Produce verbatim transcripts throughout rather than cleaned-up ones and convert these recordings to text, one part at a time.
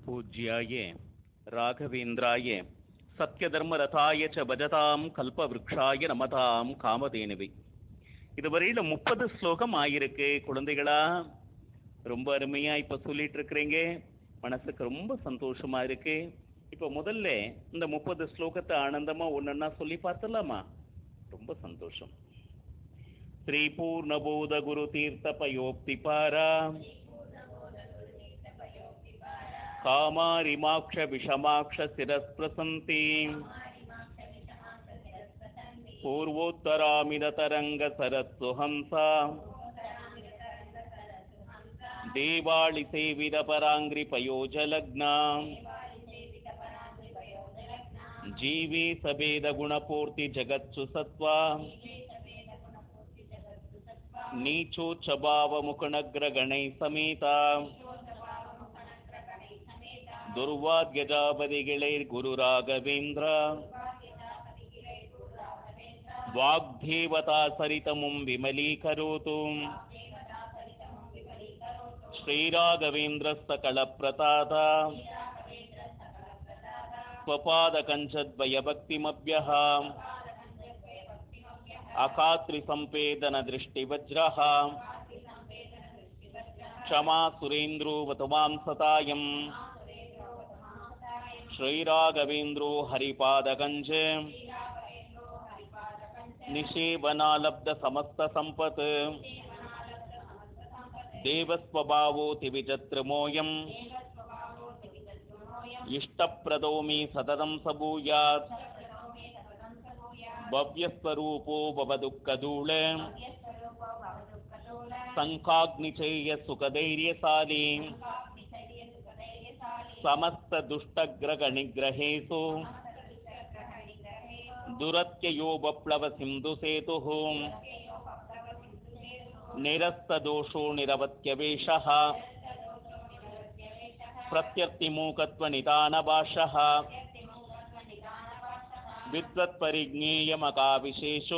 पूज्याय राघवेन्द्राय सत्यधर्मरथाय च भजतां कल्पवृक्षाय नमतां कामधेनुवे. இதுவரையில முப்பது ஸ்லோகம் ஆயிருக்கு. குழந்தைகளா ரொம்ப அருமையா இப்ப சொல்லிட்டு இருக்கிறீங்க. மனசுக்கு ரொம்ப சந்தோஷமா இருக்கு. இப்ப முதல்ல இந்த முப்பது ஸ்லோகத்தை ஆனந்தமா ஒன்னொன்னா சொல்லி பார்த்தலாமா? ரொம்ப சந்தோஷம். ஸ்ரீ பூர்ணபோத குரு தீர்த்த பயோக்தி பாரா காமாரிமாக்ஷ விஷமாக்ஷ சிரஸ்பிரசந்தி பூர்வோத்தராமித தரங்க சரஸ்சுஹம்சா தேவாளி சேவித பராங்கிரி பயோஜலக்னா ஜீவி சபேத குணபூர்த்தி ஜகத்சு சத்வா நீச்சோச்சபாவ முகுணக்ரகணை சமேதா துர்வாத்யஜாபதிகிளைர் குரு ராகவேந்திர வாக்தேவதா சரிதமும் விமலீகரோது ஸ்ரீராகவேந்திரஸ்தகளப்பிரதாதா ஸ்வபாதகஞ்சத்வயபக்திமப்யஹ அகாத்ரிசம்பேதன திருஷ்டிவஜ்ரஹ க்ஷமா சுரேந்திரோ வதுமாம் சதாயம் ஸ்ரீராகவேந்திரோ ஹரிபாதகஞ்ச நிஷேவனாலப்த சமஸ்த சம்பத் தேவஸ்வபாவோதி விசித்ரமோயம் இஷ்டப்ரதோமி சததம் சபூயாத் பவ்யஸ்வரூபோ பவதுக்கதூள சங்காக்னிச்சேய சுகதைரியசாலி समस्त दुष्टग्रह निग्रहेषु दुरत्ययो बप्लव सिंधु सेतुः निरस्तदोषो निरवत्यवेशः प्रत्यर्तिमूकत्वनिदानभाषः विद्वत्परिज्ञेयमकाविशेषो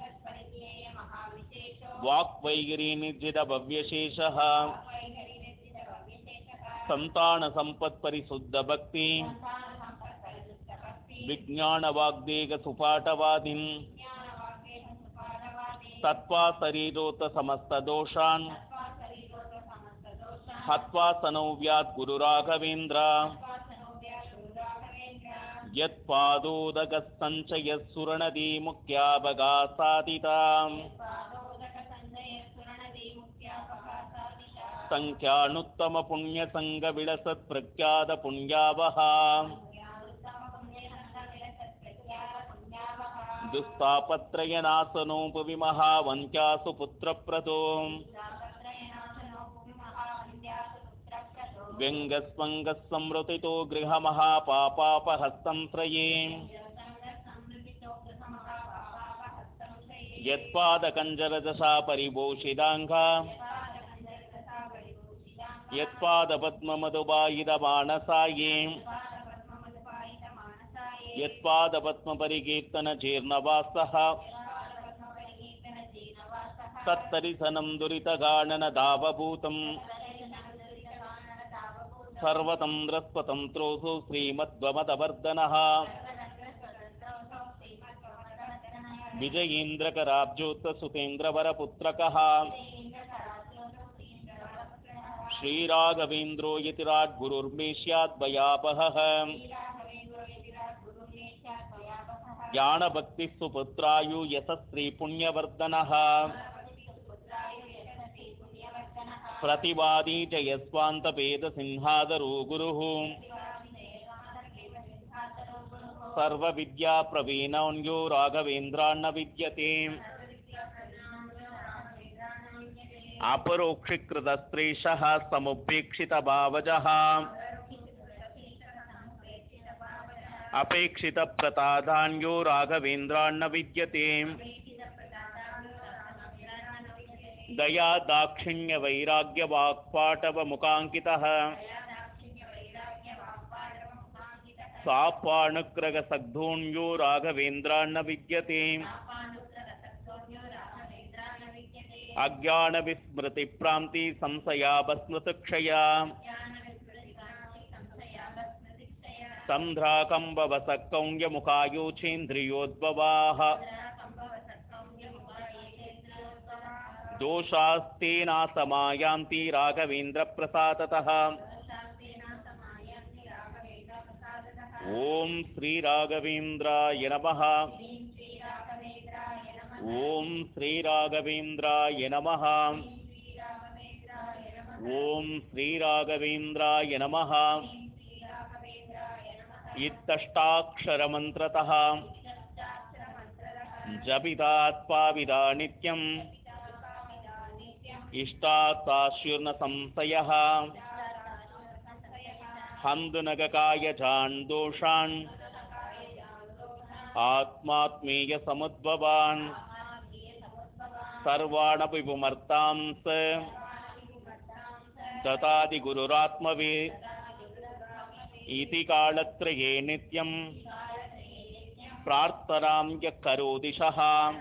वाक्वैगिरीनिर्जितभव्यशेषः संतान संपत् परिशुद्ध भक्ति विज्ञान वाग्देग सुपाठवादिन तत्वा शरीरोत समस्त दोषान् हत्वा सनौव्यात् गुरु राघवेन्द्र यत्पादोदगस्तञ्चयः सुरनदी मुख्याभगासादिताम् संख्यानुत्तम पुण्य संग विलसत् प्रख्यात पुण्यावह दुस्तापत्रयनाशनोपविमहावन्त्यासु पुत्रप्रदो व्यङ्गस्वङ्गस्संवृतितो गृहमहापापापहस्तं त्रये यत्पादकञ्जरदशा परिभूषिताङ्गा यत्पादपद्ममधुबायिदमानसाये यत्पादपद्मपरिकीर्तनजीर्णवासः तत्तरिसनं दुरितगानन दावभूतम् सर्वतन्त्रस्वतन्त्रोऽसौ श्रीमद्वमदवर्धनः विजयेन्द्रकराब्जोत्सुतेन्द्रवरपुत्रकः श्रीराघवेन्द्रो यतिराट् गुरुर्मे स्याद्भयापहः ज्ञानभक्तिः सुपुत्रायु यशस्वी पुण्यवर्धनः प्रतिवादी च यस्वान्तवेदसिंहादरो गुरुः सर्वविद्याप्रवीणोऽन्यो राघवेन्द्रान्न विद्यते अपरोक्षिकृतस्त्रेषः समुपेक्षितभावजः अपेक्षितप्रतादान्यो राघवेन्द्रान्न विद्यते दया दाक्षिण्य वैराग्य वाक्पाटवमुखाङ्कितः सापानुग्रहसग्धोऽन्यो राघवेन्द्रान्न विद्यते अज्ञानविस्मृतिप्रान्ति संशयापस्मृतिक्षया तन्द्राकम्बवसकौञ्जमुखायोचेन्द्रियोद्भवाः दोषास्तेना समायान्ति राघवेन्द्रप्रसादतः। ओम श्री राघवेन्द्राय नमः। ओम श्री राघवेन्द्राय नमः। ओम श्री राघवेन्द्राय नमः। इत्तष्टाक्षरमन्त्रतः जपितात्पाविदा नित्यम् इष्टात्तास्युर्न संशयः। हन्दुनगकाय जान् दोषान् आत्मात्मेय समुद्भवान् सर्वाणपि विमर्तांस ददाति गुरुरात्मवे इति कालत्रये नित्यं प्रार्थनां यः करोति सः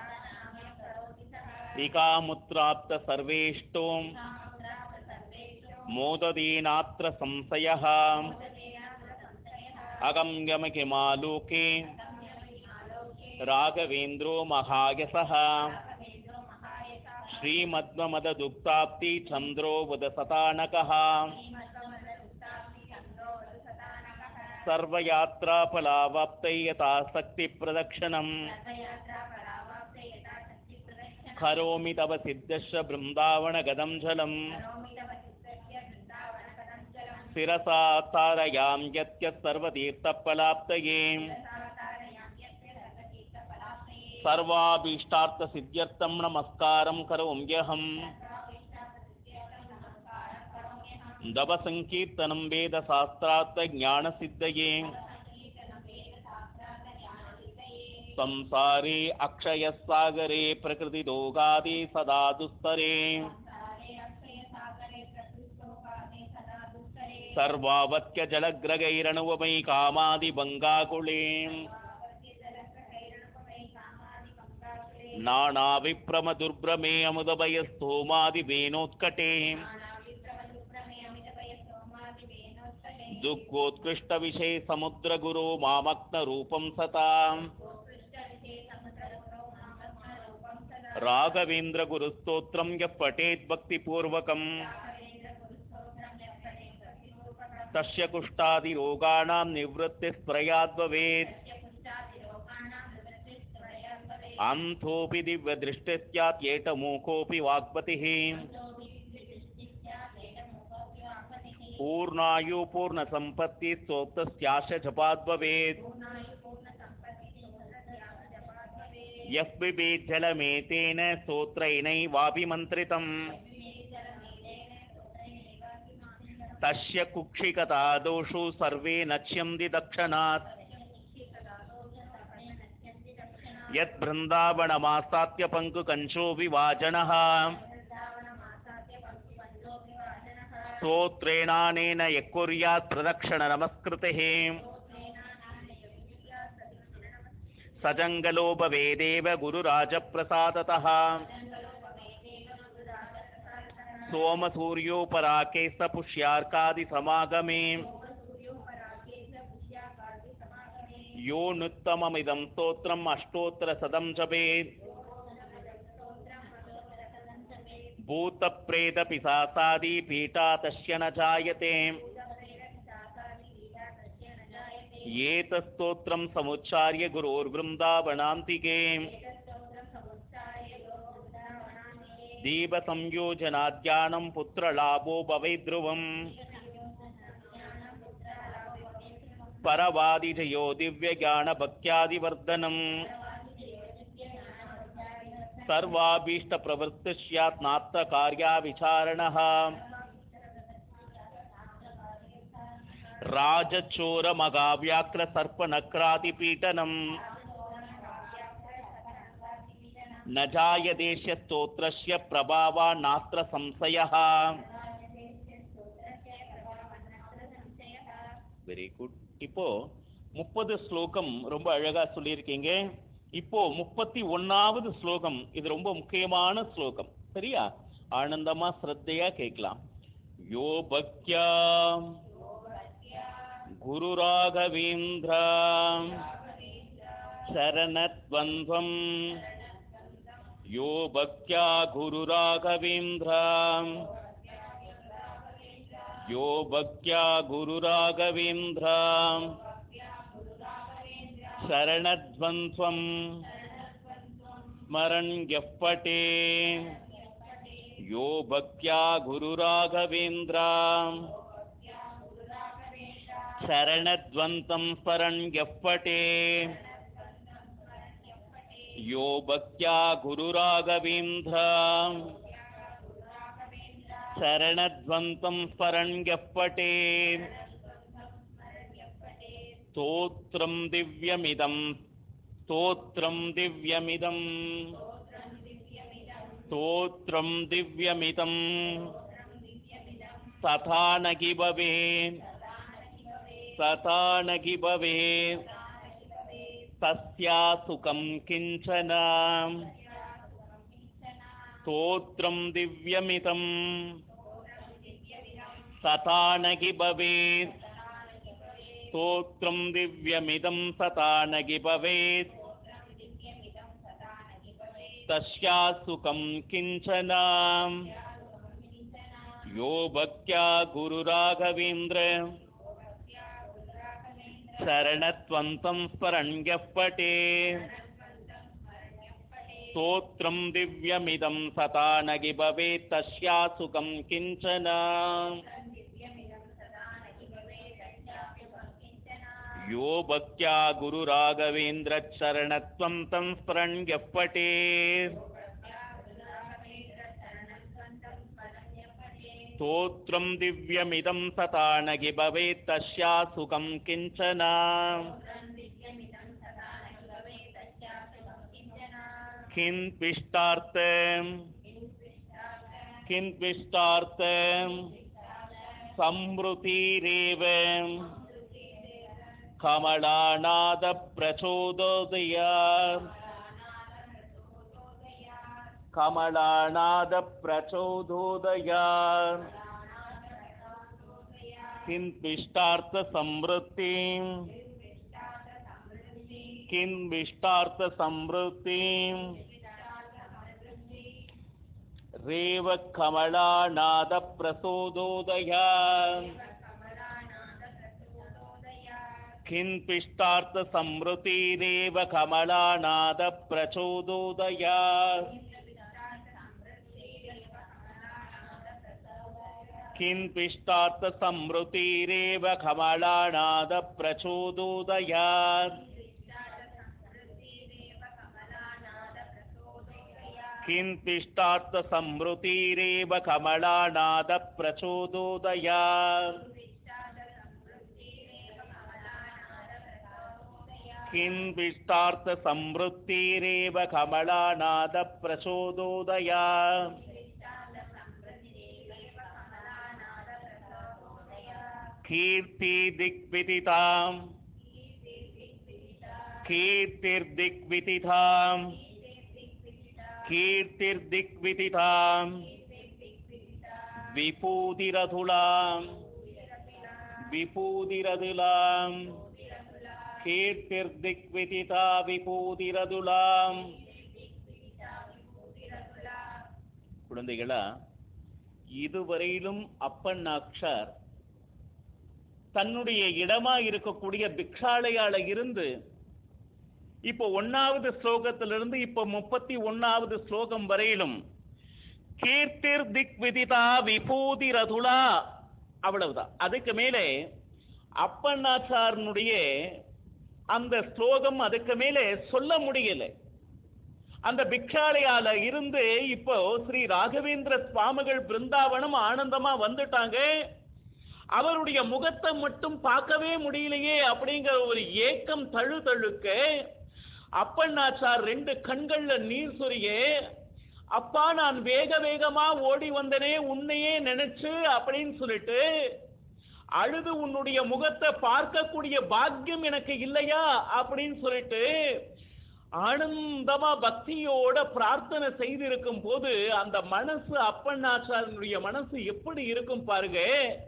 इकामुत्राप्त सर्वेष्टो मोददीनात्र संशयः। अगम्यमकिमालोके राघवेन्द्रो महायसः श्रीमद्मदुक्ताप्ति चन्द्रो वदसतानकः सर्वयात्राफलावाप्तये यथाशक्तिप्रदक्षिणम् करोमि तव सिद्धस्य बृन्दावनगतं जलम् शिरसा तारयां यत्य सर्वतीर्थफलाप्तये सर्वाभीष्टार्थसिद्ध्यर्थं नमस्कारं करोम्यहम्। दवसंकीर्तनं वेदशास्त्रार्थज्ञानसिद्धये संसारे अक्षयसागरे प्रकृतिदोगादि सदा दुस्तरे सर्वावत्य जलग्रगैरणुवमयि कामादिभङ्गाकुले नानाविप्रमदुर्भ्रमे अमुदभयस्तोमादिवेनोत्कटे दुःखोत्कृष्टविषये समुद्रगुरो मामग्नरूपं सता राघवेन्द्रगुरुस्तोत्रं यः पठेत् भक्तिपूर्वकम् तस्य कुष्ठादिरोगाणां निवृत्तिस्प्रयाद् भवेत्। अन्धोऽपि दिव्यदृष्टिस्यात् एतमूकोऽपि वाग्पतिः पूर्णायु पूर्णसम्पत्तिः सोक्तस्यास्य जपाद् भवेत्। यः पिबेत् जलमेतेन स्तोत्रैनैवाभिमन्त्रितम् तस्य कुक्षिकता दोषो सर्वे नश्यन्ति दक्षिणात्। यत् बृन्दावनमासाद्य पङ्कुकञ्चो विवाजनः स्तोत्रेणानेन यः कुर्यात् प्रदक्षिणनमस्कृतिः सजङ्गलो भवेदेव गुरुराजप्रसादतः। सोमसूर्योपराके स पुष्यार्कादिसमागमे यो नुत्तममिदं स्तोत्रम् अष्टोत्तरशतं जपेत्। भूतप्रेतपिशाचादि पीठा तस्य न जायते एतत्स्तोत्रं समुच्चार्य गुरोर्वृन्दावनान्तिके दीपसंयोजनाद्यानं पुत्रलाभो भवेत् ध्रुवम्। परवादिजयो दिव्यज्ञानभक्त्यादिवर्धनम् सर्वाभीष्टप्रवृत्तिः स्यात् नात्तकार्याविचारणः। राजचोरमगाव्याघ्रसर्पनक्रातिपीडनम् न जायते स्तोत्रस्य प्रभावान्नात्र संशयः। Very good. இப்போ முப்பது ஸ்லோகம் ரொம்ப அழகா சொல்லியிருக்கீங்க. இப்போ முப்பத்தி ஒன்னாவது ஸ்லோகம், இது ரொம்ப முக்கியமான ஸ்லோகம். சரியா? ஆனந்தமா ஸ்ரத்தையா கேட்கலாம். யோ பக்யா குரு ராகவேந்திரா சரணத்வந்த்வம் யோ பக்த்யா குரு ராகவேந்திரா யோ பக்த்யா குரு ராகவேந்திரா சரணத்வந்த்வம் ஸ்மரன் யப்படே யோ பக்த்யா குரு ராகவேந்திரா சரணத்வந்தம் ஸ்மரன் யப்படே யோ பக்த்யா குரு ராகவேந்திரா சரணத்வந்தம் ஸ்மரன் யப்படே ஸ்தோத்ரம் திவ்யமிதம் ஸ்தோத்ரம் திவ்யமிதம் ஸ்தோத்ரம் திவ்யமிதம் ததா நகி பவேத் ததா நகி பவேத் தஸ்யா சுகம் கிஞ்சன ஸ்தோத்ரம் திவ்யமிதம் ததா நகி பவேத் ஸ்தோத்ரம் திவ்யமிதம் ததா நகி பவேத் தஸ்யா சுகம் கிஞ்சன யோ பக்த்யா குரு ராகவேந்திர சரணத்வந்தம் ஸ்மரன் யப்படே ஸ்தோத்ரம் திவ்யமிதம் ததா நகி பவேத் தஸ்யா சுகம் கிஞ்சன யோ பக்த்யா குரு ராகவேந்திர சரணத்வந்தம் ஸ்மரன் யப்படே ஸ்தோத்ரம் திவ்யமிதம் ததா நகி பவேத் தஸ்யா சுகம் கிஞ்சன கின்பிஷ்டார்த்தம் கின்பிஷ்டார்த்தம் சம்ருதிரேவ கமலாநாத பிரச்சோதயாத் கமலாநாத பிரச்சோதயாத் கின்பிஷ்டார்த்த சம்ருத்திம் கின்பிஷ்டார்த்த சம்ருத்திம் ரேவ கமலாநாத பிரச்சோதயாத் கின்பிஷ்டார்த்த சம்ருதிரேவ கமலாநாத பிரச்சோதயாத் கின்பிஷ்டார்த்த சம்ருதிரேவ கமலாநாத பிரச்சோதயாத் கின்பிஷ்டார்த்த சம்ருதிரேவ கமலாநாத பிரச்சோதயாத் கின்பிஷ்டார்த்த சம்ருத்திரேவ கமலாநாத பிரச்சோதயாத் கீர்த்தி திக்விதிதாம் கீர்த்திர்திக்விதிதாம் கீர்த்திர்திக்விதிதாம் விபூதிரதுலாம் விபூதிரதுலாம் கீர்த்திர்திக்விதிதா விபூதிரதுலாம். குழந்தைகளா, இதுவரையிலும் அப்பண்ணாச்சார் தன்னுடைய இடமா இருக்கக்கூடிய பிக்ஷாலயால இருந்து இப்போ ஒன்னாவது ஸ்லோகத்திலிருந்து இப்போ முப்பத்தி ஒன்னாவது ஸ்லோகம் வரையிலும் கீர்த்திர் திக் விதிதா விபூதி ரதுலா அவ்வளவுதான். அதுக்கு மேலே அப்பண்ணாச்சாரனுடைய அந்த ஸ்லோகம் அதுக்கு மேலே சொல்ல முடியல. அந்த பிக்ஷாலயால இருந்து இப்போ ஸ்ரீ ராகவேந்திர சுவாமிகள் பிருந்தாவனம் ஆனந்தமா வந்துட்டாங்க. அவருடைய முகத்தை மட்டும் பார்க்கவே முடியலையே அப்படிங்கிற ஒரு ஏக்கம் தழு தழுக்க அப்பண்ணாச்சார் ரெண்டு கண்கள்ல நீர் சொரிய, அப்பா நான் வேக வேகமா ஓடி வந்தனே உன்னையே நினைச்சு அப்படின்னு சொல்லிட்டு அழுது, உன்னுடைய முகத்தை பார்க்கக்கூடிய பாக்கியம் எனக்கு இல்லையா அப்படின்னு சொல்லிட்டு ஆனந்தமா பக்தியோட பிரார்த்தனை செய்திருக்கும் போது அந்த மனசு, அப்பண்ணாச்சாரனுடைய மனசு எப்படி இருக்கும் பாருங்க.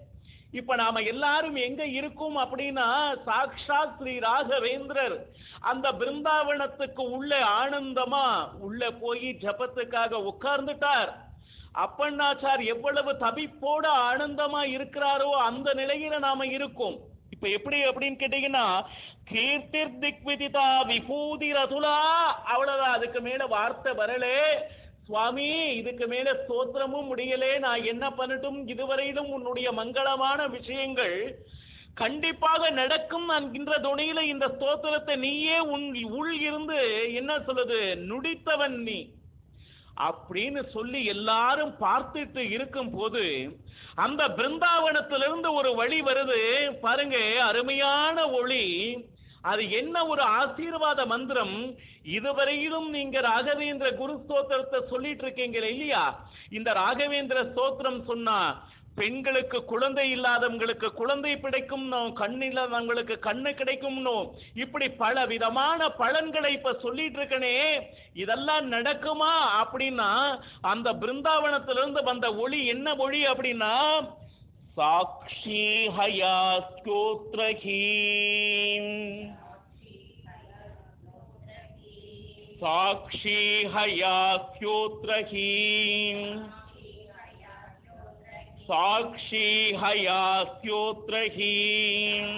இப்ப நாம எல்லாரும் எங்க இருக்கோம் அப்படின்னா சாக்ஷாத் ஸ்ரீ ராகவேந்திரர் அந்த பிருந்தாவனத்துக்கு உள்ள ஆனந்தமா உள்ள போய் ஜபத்துக்காக உட்கார்ந்துட்டார். அப்பண்ணாச்சார் எவ்வளவு தவிப்போட ஆனந்தமா இருக்கிறாரோ அந்த நிலையில நாம இருக்கோம். இப்ப எப்படி அப்படின்னு கேட்டீங்கன்னா கீர்த்திர் திக்விதிதா விபூதி ரதுலா, அவ்வளவுதான், அதுக்கு மேல வார்த்தை வரலே. சுவாமி இதுக்கு மேல ஸ்தோத்திரமும் முடியலே, நான் என்ன பண்ணட்டும், இதுவரையிலும் உன்னுடைய மங்களமான விஷயங்கள் கண்டிப்பாக நடக்கும் என்கின்ற துணையில இந்த ஸ்தோத்திரத்தை நீயே உன் உள் இருந்து என்ன சொல்லுது நுடித்தவன் நீ அப்படின்னு சொல்லி எல்லாரும் பார்த்துட்டு இருக்கும் போது அந்த பிருந்தாவனத்திலிருந்து ஒரு வழி வருது பாருங்க, அருமையான ஒளி. அது என்ன ஒரு ஆசீர்வாத மந்திரம். இதுவரையிலும் நீங்க ராகவேந்திர குரு ஸ்தோத்திரத்தை சொல்லிட்டு இருக்கீங்க இல்லையா, இந்த ராகவேந்திர ஸ்தோத்திரம் சொன்னா பெண்களுக்கு குழந்தை இல்லாதவங்களுக்கு குழந்தை கிடைக்கும், கண் இல்லாதவங்களுக்கு கண்ணு கிடைக்கும், இப்படி பல விதமான பலன்களை இப்ப சொல்லிட்டு இருக்கனே, இதெல்லாம் நடக்குமா அப்படின்னா அந்த பிருந்தாவனத்திலிருந்து வந்த ஒளி என்ன ஒளி அப்படின்னா சாக்ஷி ஹயா ஸ்தோத்ரஹீம் சாக்ஷி ஹயா ஸ்தோத்ரஹீம் சாக்ஷி ஹயா ஸ்தோத்ரஹீம்.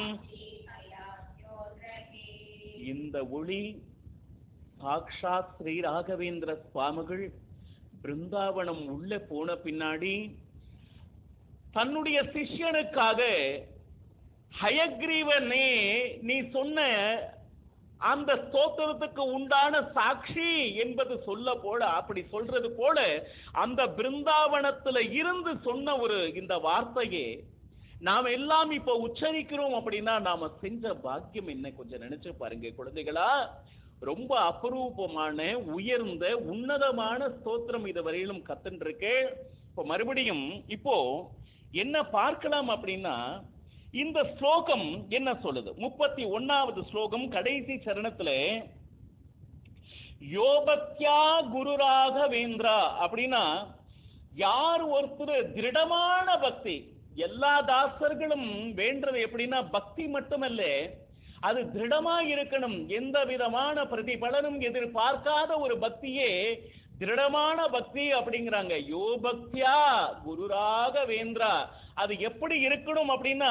இந்த ஒளி சாக்ஷாத் ஸ்ரீ ராகவேந்திர சுவாமிகள் பிருந்தாவனம் உள்ள போன பின்னாடி தன்னுடைய சிஷ்யனுக்காக ஹயக்ரீவனே நீ சொன்ன அந்த ஸ்தோத்திரத்துக்கு உண்டான சாட்சி என்பது சொல்ல போல, அப்படி சொல்றது போல அந்த பிருந்தாவனத்துல இருந்து சொன்ன ஒரு இந்த வார்த்தையே நாம எல்லாம் இப்ப உச்சரிக்கிறோம் அப்படின்னா நாம செஞ்ச பாக்கியம் என்ன கொஞ்சம் நினைச்சு பாருங்க குழந்தைகளா. ரொம்ப அபரூபமான உயர்ந்த உன்னதமான ஸ்தோத்திரம் இதுவரையிலும் கத்துன்னு இருக்கு. இப்போ மறுபடியும் இப்போ என்ன பார்க்கலாம் அப்படின்னா இந்த ஸ்லோகம் என்ன சொல்லுது, முப்பத்தி ஒன்னாவது ஸ்லோகம் கடைசி சரணத்துல யோபக்யா குரு ராகவேந்திரா அப்படின்னா யார் ஒருத்தர் திருடமான பக்தி, எல்லா தாசர்களும் வேண்டது எப்படின்னா பக்தி மட்டுமல்ல அது திருடமா இருக்கணும், எந்த விதமான பிரதிபலனும் எதிர்பார்க்காத ஒரு பக்தியே திருடமான பக்தி அப்படிங்கிறாங்க. யோபக்தியா குரு ராகவேந்திரா அது எப்படி இருக்கணும் அப்படின்னா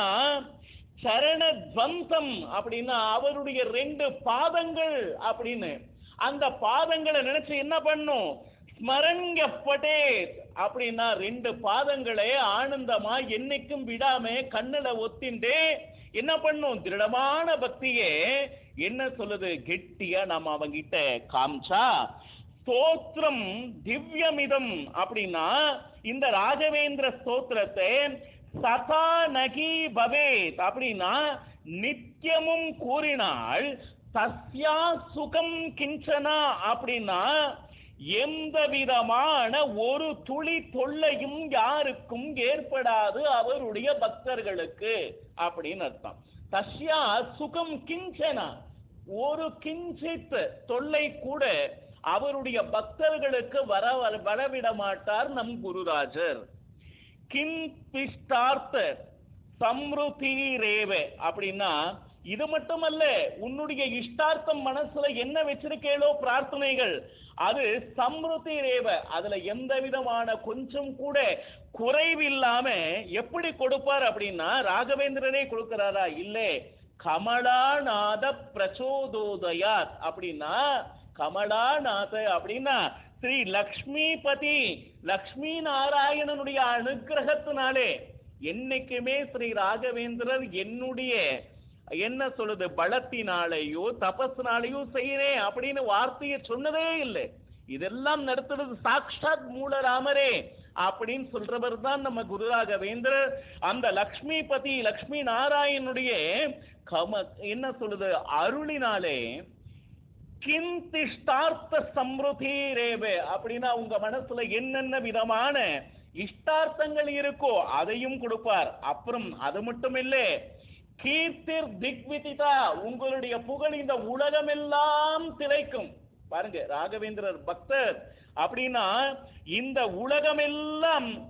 சரண துவம்சம் அப்படின்னா அவருடைய ரெண்டு பாதங்கள் அப்படின்னு அந்த பாதங்களை நினைச்சு என்ன பண்ணும் ஸ்மரண்யப்பட்டே அப்படின்னா ரெண்டு பாதங்களை ஆனந்தமா என்னைக்கும் விடாம கண்ணுல ஒத்திண்டே என்ன பண்ணும் திருடமான பக்தியே என்ன சொல்லுது கெட்டியா நாம அவங்கிட்ட காமிச்சா ஸ்தோத்திரம் திவ்யமிதம் அப்படின்னா இந்த ராகவேந்திர ஸ்தோத்திரத்தை சதா நகி பவேத் அப்படின்னா நித்தியமும் கூறினால் தஸ்யா சுகம் கிஞ்சனா அப்படின்னா எந்த விதமான ஒரு துளி தொல்லையும் யாருக்கும் ஏற்படாது அவருடைய பக்தர்களுக்கு அப்படின்னு அர்த்தம். தஸ்யா சுகம் கிஞ்சனா ஒரு கிஞ்சித் தொல்லை கூட அவருடைய பக்தர்களுக்கு வர வரவிட மாட்டார் நம் குருராஜர். கிம் பிஷ்டார்த்த சம்ருதி ரேவே அப்படின்னா இது மட்டுமல்ல உன்னுடைய இஷ்டார்த்தம் மனசுல என்ன வச்சிருக்கேளோ பிரார்த்தனைகள் அது சம்ருதி ரேவ அதுல எந்த விதமான கொஞ்சம் கூட குறைவில்லாம எப்படி கொடுப்பார் அப்படின்னா ராகவேந்திரரே கொடுக்கிறாரா இல்லை கமலாநாத பிரச்சோதோதயாத் அப்படின்னா கமலாநாத அப்படின்னா ஸ்ரீ லக்ஷ்மிபதி லக்ஷ்மி நாராயணனுடைய அனுகிரகத்தினாலே என்னைக்குமே ஸ்ரீ ராகவேந்திரர் என்னுடைய என்ன சொல்லுது பலத்தினாலேயோ தபஸ்னாலேயோ செய்யறேன் அப்படின்னு வார்த்தையை சொன்னதே இல்லை. இதெல்லாம் நடத்துறது சாக்ஷாத் மூலராமரே அப்படின்னு சொல்றவர் தான் நம்ம குரு ராகவேந்திரர். அந்த லக்ஷ்மிபதி லக்ஷ்மி நாராயணனுடைய கம என்ன சொல்லுது அருளினாலே கிந்திஷ்டார்த்த சம்ருதி ரேவே அப்படின்னா உங்க மனசுல என்னென்ன விதமான இஷ்டார்த்தங்கள் இருக்கோ அதையும் கொடுப்பார். அப்புறம் அது மட்டும் இல்லை கீர்த்திர் திக்விதிதா உங்களுடைய புகழ் இந்த உலகமெல்லாம் திளைக்கும். பாருங்க ராகவேந்திரர் பக்தர் அப்படின்னா இந்த உலகமெல்லாம்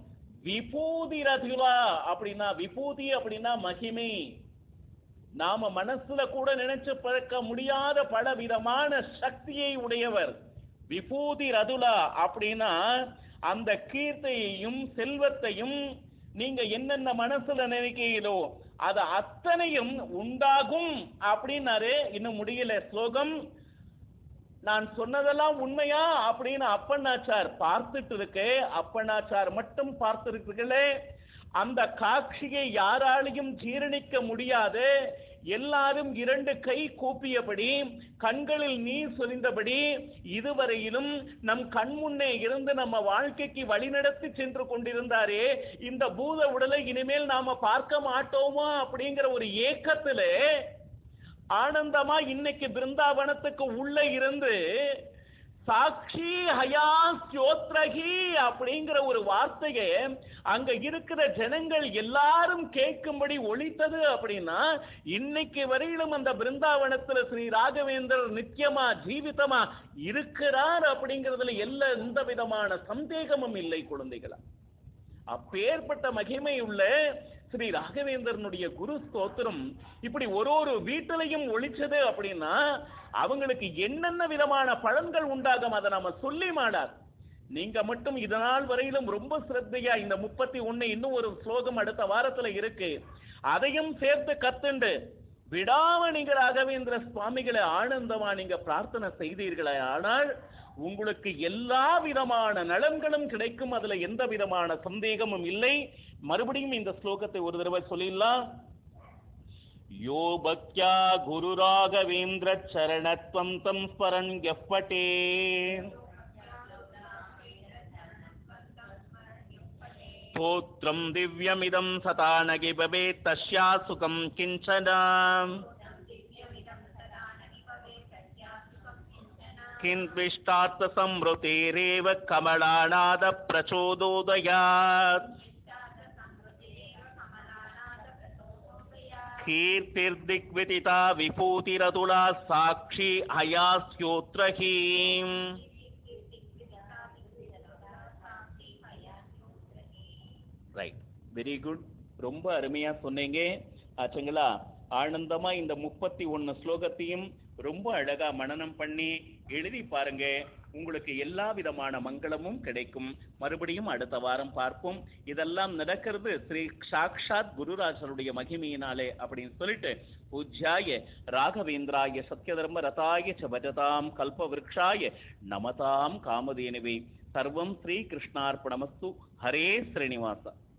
விபூதி ரதுலா அப்படின்னா, விபூதி அப்படின்னா மகிமை. நாம மனசுல கூட நினைச்சு பார்க்க முடியாத பல விதமான சக்தியை உடையவர். விபூதி ரதுலா அப்படின்னா அந்த கீர்த்தியையும் செல்வத்தையும் நீங்க என்னென்ன மனசுல நினைக்கிறீங்களோ அது அத்தனையும் உண்டாகும் அப்படின்னாரு. இன்னும் முடியல ஸ்லோகம். நான் சொன்னதெல்லாம் உண்மையா அப்படின்னு அப்பண்ணாச்சார் பார்த்துட்டு இருக்கு. அப்பண்ணாச்சார் மட்டும் பார்த்திருக்கிறீர்களே, அந்த காட்சியை யாராலையும் ஜீரணிக்க முடியாது. எல்லாரும் இரண்டு கை கூப்பியபடி, கண்களில் நீர் சொரிந்தபடி, இதுவரையிலும் நம் கண் முன்னே இருந்து நம்ம வாழ்க்கைக்கு வழிநடத்தி சென்று கொண்டிருந்தாரே, இந்த பூத உடலை இனிமேல் நாம பார்க்க மாட்டோமா அப்படிங்கிற ஒரு ஏக்கத்துல ஆனந்தமா இன்னைக்கு பிருந்தாவனத்துக்கு உள்ள இருந்து சாட்சி ஹயாஸ்யோத்ரகி அப்படிங்கிற ஒரு வார்த்தையை அங்க இருக்கிற ஜனங்கள் எல்லாரும் கேட்கும்படி ஒலித்தது. அப்படின்னா இன்னைக்கு வரையிலும் அந்த பிருந்தாவனத்துல ஸ்ரீ ராகவேந்திரர் நித்தியமா ஜீவிதமா இருக்கிறார் அப்படிங்கிறதுல எல்லா எந்த விதமான சந்தேகமும் இல்லை குழந்தைகளா. அப்பேற்பட்ட மகிமை உள்ள ஸ்ரீ ராகவேந்திரனுடைய குரு ஸ்தோத்திரம் இப்படி ஒரு ஒரு வீட்டிலையும் ஒழிச்சது அப்படின்னா அவங்களுக்கு என்னென்ன விதமான பலன்கள் உண்டாகும் அதை நம்ம சொல்லி மாடார். நீங்க மட்டும் இதனால் வரையிலும் ரொம்ப சிரத்தையா இந்த முப்பத்தி ஒண்ணு இன்னும் ஒரு ஸ்லோகம் அடுத்த வாரத்துல இருக்கு, அதையும் சேர்த்து கத்துண்டு விடாம நீங்க ராகவேந்திர சுவாமிகளை ஆனந்தமா நீங்க பிரார்த்தனை செய்தீர்களே, ஆனால் உங்களுக்கு எல்லா விதமான நலன்களும் கிடைக்கும். அதுல எந்த விதமான சந்தேகமும் இல்லை. மறுபடியும் இந்த ஸ்லோகத்தை ஒரு தடவை சொல்லிடலாம். யோ பக்யா குரு ராகவேந்திர சரணத்வம் தம் ஸ்மரன் எப்பட்டே ஸ்தோத்ரம் திவ்யமிதம் சதானகி பவே தஸ்யா சுகம் கிஞ்சனாம் கின்விஷ்டார்த்த சம்ருதேரேவ கமலாநாத பிரச்சோதோதயாத் கீர்த்திர்திக்விதிதா விபூதிரதுலா சாட்சி ஹயாஸ்யோத்ரஹீம். ரைட், வெரி குட், ரொம்ப அருமையா சொன்னீங்க ஆச்சுங்களா. ஆனந்தமா இந்த முப்பத்தி ஒன்னு ஸ்லோகத்தையும் ரொம்ப அழகா மனனம் பண்ணி எழுதி பாருங்க. உங்களுக்கு எல்லா விதமான மங்களமும் கிடைக்கும். மறுபடியும் அடுத்த வாரம் பார்ப்போம். இதெல்லாம் நடக்கிறது ஸ்ரீ சாக்ஷாத் குருராஜருடைய மகிமையினாலே அப்படின்னு சொல்லிட்டு பூஜ்யாய ராகவேந்திராய சத்யதர்ம ரதாய ச பஜதாம் கல்பவ்ருக்ஷாய நமதாம் காமதேனுவே. சர்வம் ஸ்ரீ கிருஷ்ணார்ப்பணமஸ்து. ஹரே ஸ்ரீனிவாசா.